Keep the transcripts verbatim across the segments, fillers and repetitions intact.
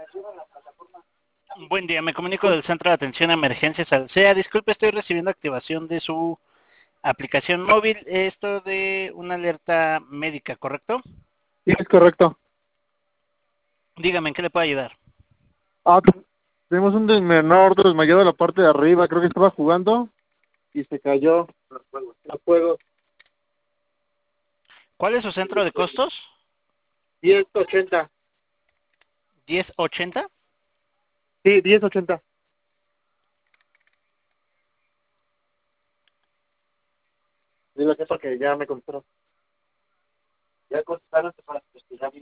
Buen día, me comunico del Centro de Atención a Emergencias Alsea. Disculpe, estoy recibiendo activación de su aplicación móvil. Esto de una alerta médica, ¿correcto? Sí, es correcto. Dígame, ¿en qué le puedo ayudar? Ah, te- tenemos un des- menor desmayado en la parte de arriba. Creo que estaba jugando y se cayó. Los juegos. Los juegos. ¿Cuál es su centro de costos? diez ochenta. ¿diez ochenta? Sí, diez ochenta. Dile a jefa que ya me contestaron. Ya contestaron para que ya vi.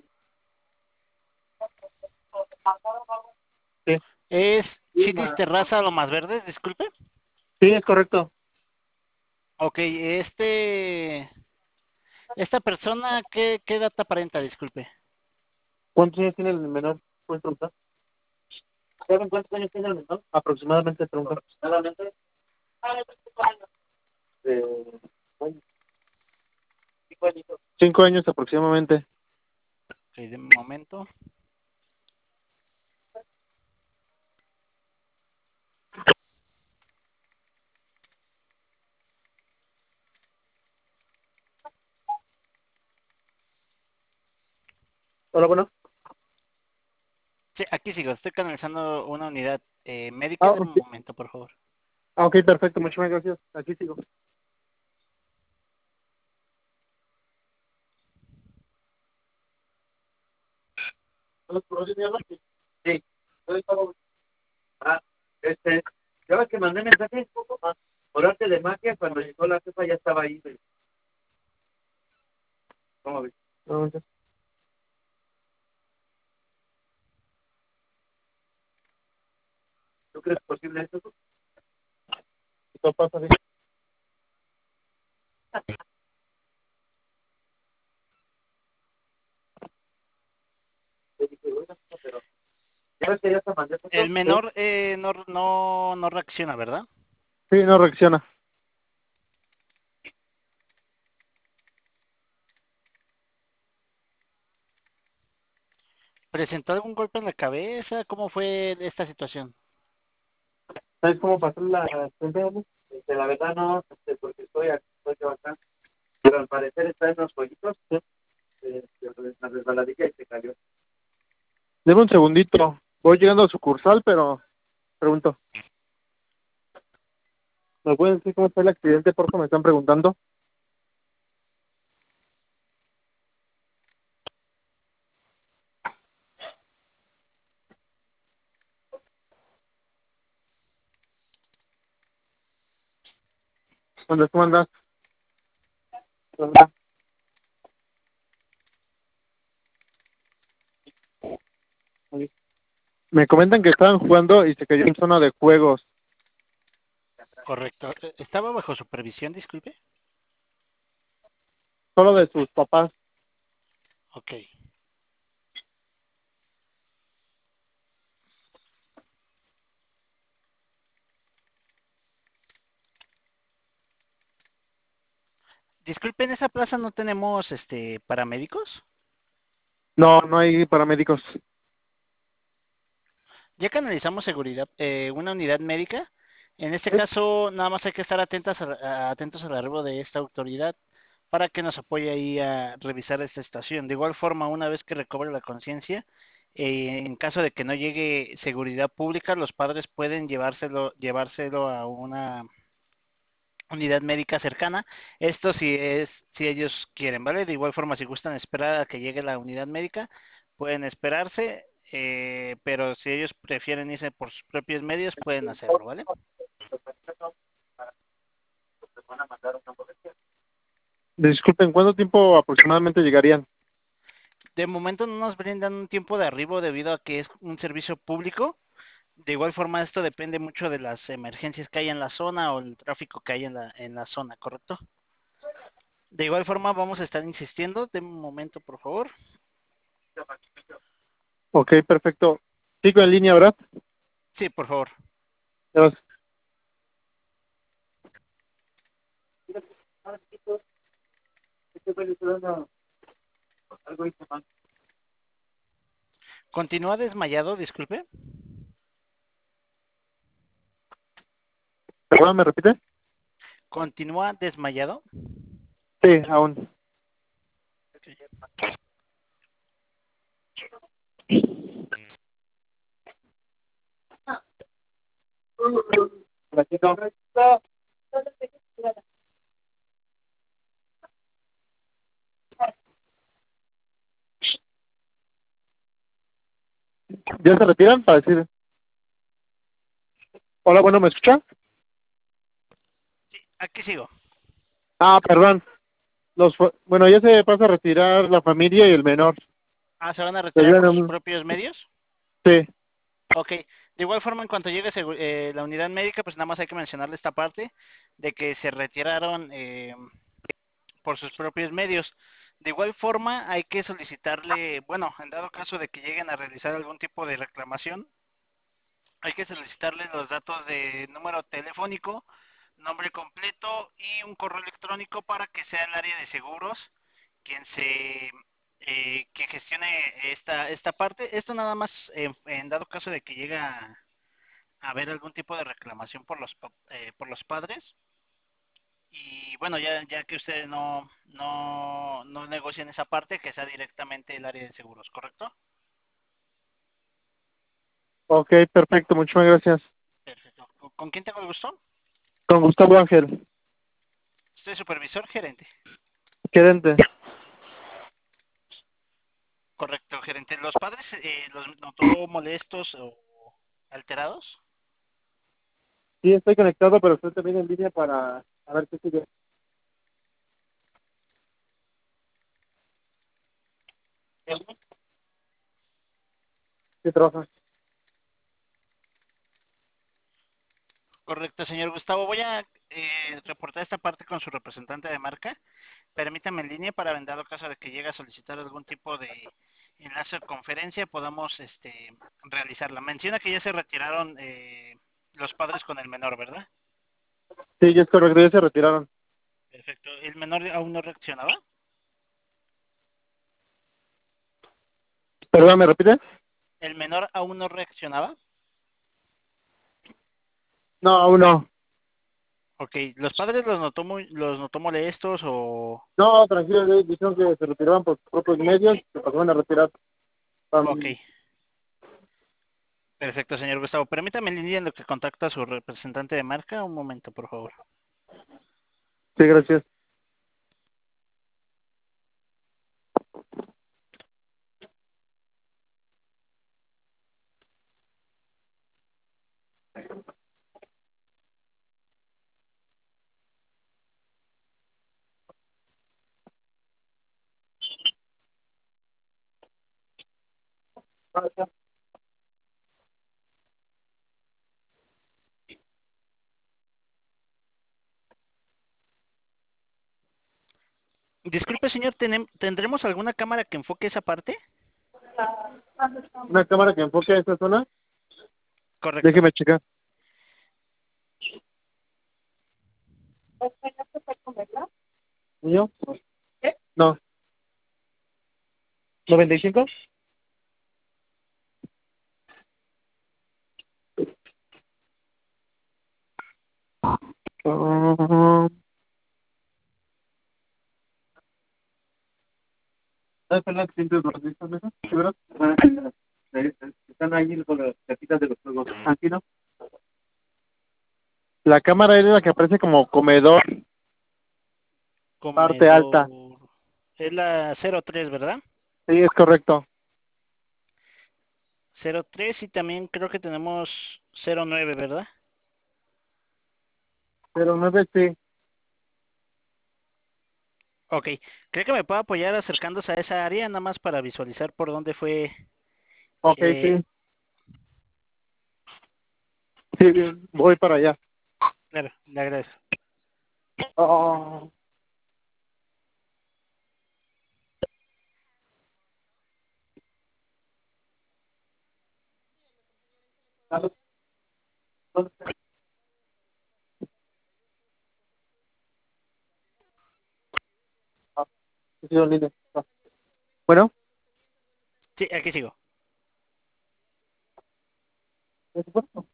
Sí. ¿Es Sí, Chitis ma- Terraza lo más verde? Disculpe. sí, es correcto. Ok, este... ¿Esta persona qué, qué data aparenta? Disculpe. ¿Cuántos años tiene el menor? ¿Puedes preguntar? ¿Saben cuántos años tiene el menor? Aproximadamente, pregunta. Aproximadamente. Eh, bueno, cinco años. Cinco años aproximadamente. Ok, de un momento. Hola, bueno. Sí, aquí sigo, estoy canalizando una unidad eh, médica. Ah, De un ok. momento, por favor. Ah, ok, perfecto. Muchas gracias. Aquí sigo. ¿Los productos de Amazon? Sí. Soy Pablo. Ah, este, ya ves que mandé mensaje ah, por arte de magia, cuando llegó la jefa ya estaba ahí. güey. ¿Cómo ves? No, no sé. ¿Tú crees posible esto? ¿Tu papá sabe? Le dije, bueno, pero ya ves que ya te mandé El fotos. Sí. menor eh, no, no, no reacciona, ¿verdad? Sí, no reacciona. ¿Presentó algún golpe en la cabeza? ¿Cómo fue esta situación? ¿Sabes cómo pasó la sentencia? Este, la verdad no, este, porque estoy aquí, estoy trabajando, pero al parecer está en los jueguitos. Sí. Este, la resbaladilla y se cayó. Deme un segundito. Voy llegando a sucursal, pero pregunto. ¿Me pueden decir cómo fue el accidente? Por favor, me están preguntando. ¿Dónde tú andas? ¿Dónde? Ahí. Me comentan que estaban jugando y se cayó en zona de juegos. Correcto. Eh, ¿Estaba bajo supervisión, disculpe? Solo de sus papás. Ok. Disculpe, ¿en esa plaza no tenemos este paramédicos? No, no hay paramédicos. Ya canalizamos seguridad, eh, una unidad médica. En este ¿Eh? caso, nada más hay que estar atentas a- a- atentos al arribo de esta autoridad para que nos apoye ahí a revisar esta estación. De igual forma, una vez que recobre la conciencia, eh, en caso de que no llegue seguridad pública, los padres pueden llevárselo, llevárselo a una unidad médica cercana. Esto si es, si ellos quieren, ¿vale? De igual forma, si gustan esperar a que llegue la unidad médica, pueden esperarse, eh, pero si ellos prefieren irse por sus propios medios, pueden hacerlo, ¿vale? Disculpen, ¿cuánto tiempo aproximadamente llegarían? De momento no nos brindan un tiempo de arribo debido a que es un servicio público. De igual forma, esto depende mucho de las emergencias que hay en la zona o el tráfico que hay en la, en la zona, ¿correcto? De igual forma, vamos a estar insistiendo. De un momento, por favor. Ok, perfecto. Sigo en línea, ¿verdad? Sí, por favor. Gracias. Continúa desmayado, disculpe. Perdón, ¿me repite? Continúa desmayado. Sí, aún. Ratito. ¿Ya se retiran para decir? Hola, bueno, ¿me escucha? Sí, aquí sigo. Ah, perdón. Los, fu- bueno, ya se pasa a retirar la familia y el menor. Ah, ¿se van a Se retirar por sus ayudan, propios medios? sí. Ok. De igual forma, en cuanto llegue segu- eh, la unidad médica, pues nada más hay que mencionarle esta parte de que se retiraron eh, por sus propios medios. De igual forma, hay que solicitarle, bueno, en dado caso de que lleguen a realizar algún tipo de reclamación, hay que solicitarle los datos de número telefónico, nombre completo y un correo electrónico para que sea el área de seguros quien se eh, que gestione esta esta parte. Esto nada más en, en dado caso de que llega a, a haber algún tipo de reclamación por los eh, por los padres. Y bueno, ya, ya que ustedes no, no, no negocian esa parte, que sea directamente el área de seguros, ¿correcto? Ok, perfecto, muchas gracias. Perfecto. ¿Con, con quién tengo el gusto? Con Gustavo Ángel, Usted es supervisor, gerente. gerente. Correcto, gerente. ¿Los padres eh, los notó molestos o alterados? Sí, estoy conectado, pero estoy también en línea para a ver qué sigue. ¿Qué trabaja? Correcto, señor Gustavo. Voy a eh, reportar esta parte con su representante de marca. Permítame en línea para, en dado caso de que llegue a solicitar algún tipo de enlace o conferencia, podamos este, realizarla. Menciona que ya se retiraron eh, los padres con el menor, ¿verdad? Sí, ya es correcto, ya se retiraron. Perfecto. ¿El menor aún no reaccionaba? Perdón, ¿me repite? ¿El menor aún no reaccionaba? No, aún no. Ok, ¿los padres los notó muy, los notó molestos o...? No, tranquilo, le dijeron que se retiraban por sus propios medios, se pasaban a retirar. Ok, Um, perfecto, señor Gustavo. Permítame en línea en lo que contacta a su representante de marca. Un momento, por favor. sí, gracias. Disculpe, señor, ¿tenem- ¿tendremos alguna cámara que enfoque esa parte? Una cámara que enfoque a esta zona. Correcto. Déjeme checar. ¿Niño? No. ¿noventa y cinco? Ah, ¿sabes cuál es la siguiente de estas mesas? ¿Sí, verdad? Ah, están ahí con las cajitas de los juegos. Aquí, ¿no? La cámara es la que aparece como comedor, parte alta. Comedor. Es la cero tres, ¿verdad? Sí, es correcto. Cero tres y también creo que tenemos cero nueve, ¿verdad? Pero nueve sí. Ok. ¿Cree que me puede apoyar acercándose a esa área nada más para visualizar por dónde fue? Ok, eh, sí. Sí, bien, voy para allá. claro, le agradezco. Oh, ¿dónde está? Ah, sí, en línea. Ah. Bueno, Sí, aquí sigo. Por supuesto.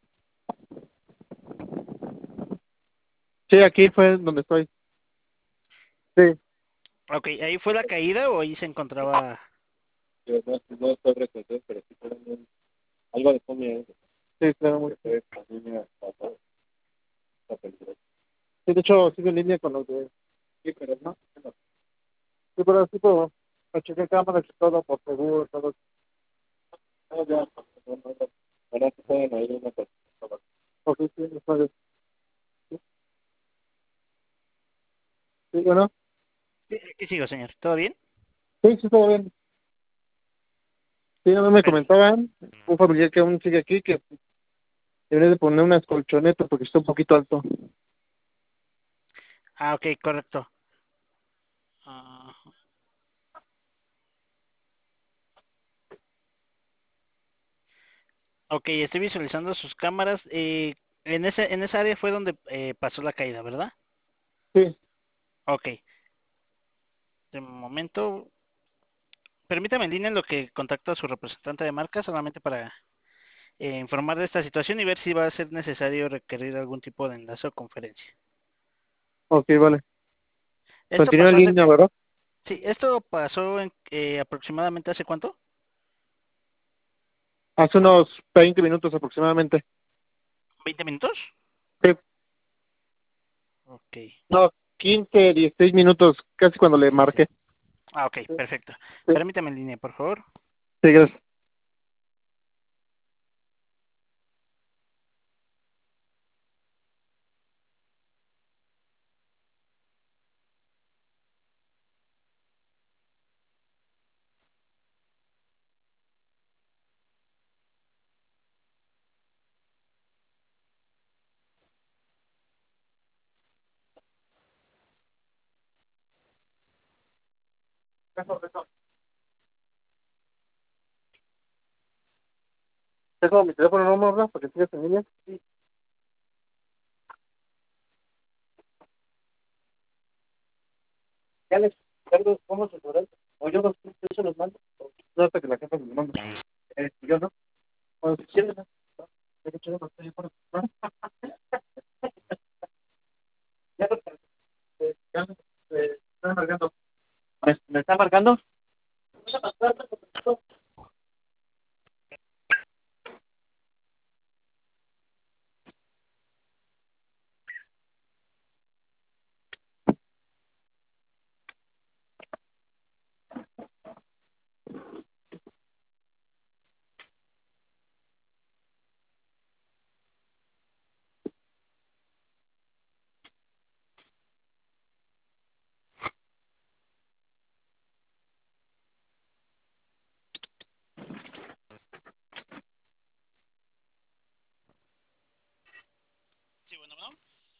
Sí, aquí fue donde estoy. Sí. Ok, ¿ahí fue la caída o ahí se encontraba? Yo no, no estoy reconocido, pero sí fue un- algo de comida. Sí, claro, muy bien. Sí, de hecho, sigue en línea con los de... Sí, pero no. Sí, pero sí, pero chequé cámaras y todo por seguro, todo. Ah, ya. Ahora sí pueden oír una cosa. Ok, sí, está bien. Sí, sí, bueno. Sí, aquí sigo, señor. ¿Todo bien? Sí, sí, todo bien. Sí, no me Per- comentaban, un familiar que aún sigue aquí, que debería de poner unas colchonetas porque está un poquito alto. Ah, ok, correcto. Ah, ok, estoy visualizando sus cámaras. Eh, en ese, en esa área fue donde eh, pasó la caída, ¿verdad? Sí, Ok, de momento, permítame en línea en lo que contacto a su representante de marca, solamente para eh, informar de esta situación y ver si va a ser necesario requerir algún tipo de enlace o conferencia. ok, vale. Esto Continúa pasó en hace, línea, ¿verdad? sí, esto pasó en, eh, aproximadamente hace cuánto? Hace unos veinte minutos aproximadamente. ¿veinte minutos? Sí, Ok, no, quince, dieciséis minutos, casi cuando le sí, sí. marqué. Ah, ok, Sí, perfecto. sí, Permítame en línea, por favor. sí, gracias. Dejo, dejo, dejo mi teléfono, ¿no, Morgan? Porque sigues en línea. Sí. Ya les cargo cómo se podrá. O yo los, yo se los mando. No, hasta que la jefa me lo manda. Eh, yo no. Bueno, si quieres, ¿no? Ya que yo no estoy por- ¿no? Ya lo- eh, ya me eh, está marcando. ¿Me, me está marcando? Sí, bueno, bueno.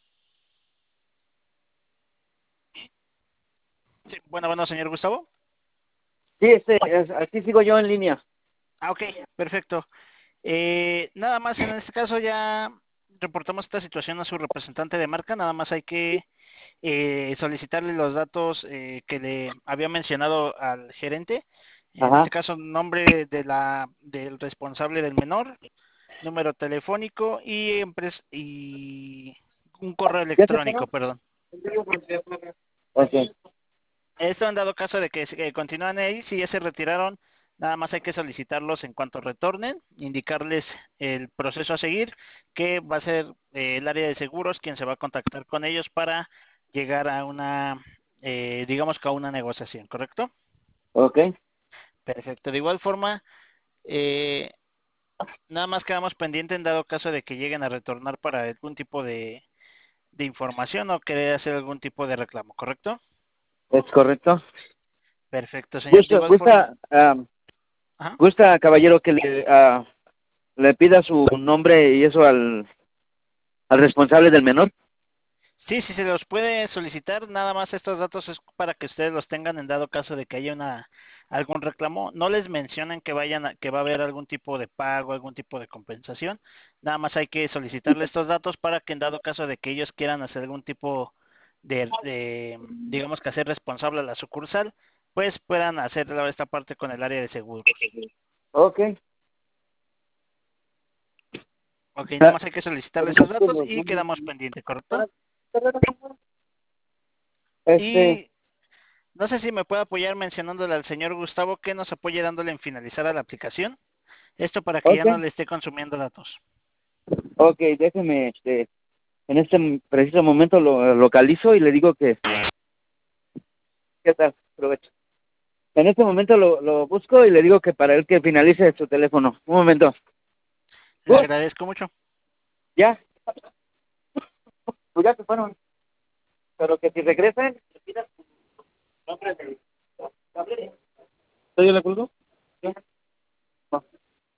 Sí, bueno, bueno, señor Gustavo. Sí, este, es- aquí sigo yo en línea. Ah, ok, perfecto. Eh, nada más en este caso ya reportamos esta situación a su representante de marca, nada más hay que eh, solicitarle los datos eh, que le había mencionado al gerente, en este Ajá. caso nombre de la del responsable del menor, número telefónico y empres- y un correo ¿Ya se fueron? electrónico, perdón. Ok. Esto en dado caso de que eh, continúan ahí, si ya se retiraron, nada más hay que solicitarlos en cuanto retornen, indicarles el proceso a seguir, que va a ser eh, el área de seguros quien se va a contactar con ellos para llegar a una, eh, digamos que a una negociación, ¿correcto? Ok. Perfecto. De igual forma, eh, nada más quedamos pendiente en dado caso de que lleguen a retornar para algún tipo de, de información o querer hacer algún tipo de reclamo, ¿correcto? Es correcto. Perfecto, señor. De Gusta, igual forma, gusta, ah, ajá. gusta, caballero, que le, ah, le pida su nombre y eso al, al responsable del menor. Sí, sí se los puede solicitar, nada más estos datos es para que ustedes los tengan en dado caso de que haya una algún reclamo. No les mencionen que vayan a, que va a haber algún tipo de pago, algún tipo de compensación. Nada más hay que solicitarle estos datos para que en dado caso de que ellos quieran hacer algún tipo de, de digamos que hacer responsable a la sucursal, pues puedan hacer esta parte con el área de seguros. Ok. Ok, nada más hay que solicitarle esos datos y quedamos pendientes, ¿correcto? Este, Y no sé si me puede apoyar mencionándole al señor Gustavo que nos apoye dándole en finalizar a la aplicación. Esto para que ya ok, no le esté consumiendo datos. ok, déjeme, este, en este preciso momento lo localizo y le digo que, ¿qué tal? Aprovecho. En este momento lo, lo busco y le digo que para él que finalice su teléfono. Un momento. Le Gus, agradezco mucho. ya, pues ya se fueron. Pero que si regresan, le pidas tu nombre de... ¿Estoy de acuerdo?